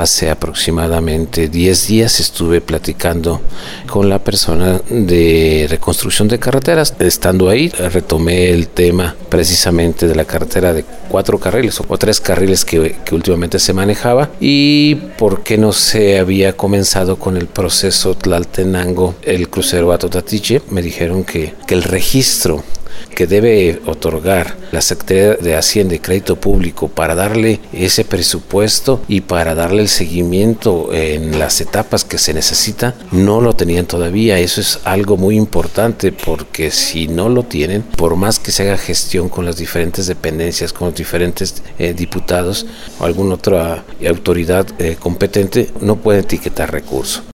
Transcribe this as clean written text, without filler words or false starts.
Hace aproximadamente 10 días estuve platicando con la persona de reconstrucción de carreteras. Estando ahí, retomé el tema precisamente de la carretera de 4 carriles o 3 carriles que últimamente se manejaba, y por qué no se había comenzado con el proceso Tlaltenango, el crucero Atotatiche. Me dijeron que el registro que debe otorgar la Secretaría de Hacienda y Crédito Público para darle ese presupuesto y para darle el seguimiento en las etapas que se necesita, no lo tenían todavía. Eso es algo muy importante, porque si no lo tienen, por más que se haga gestión con las diferentes dependencias, con los diferentes diputados o alguna otra autoridad competente, no pueden etiquetar recursos.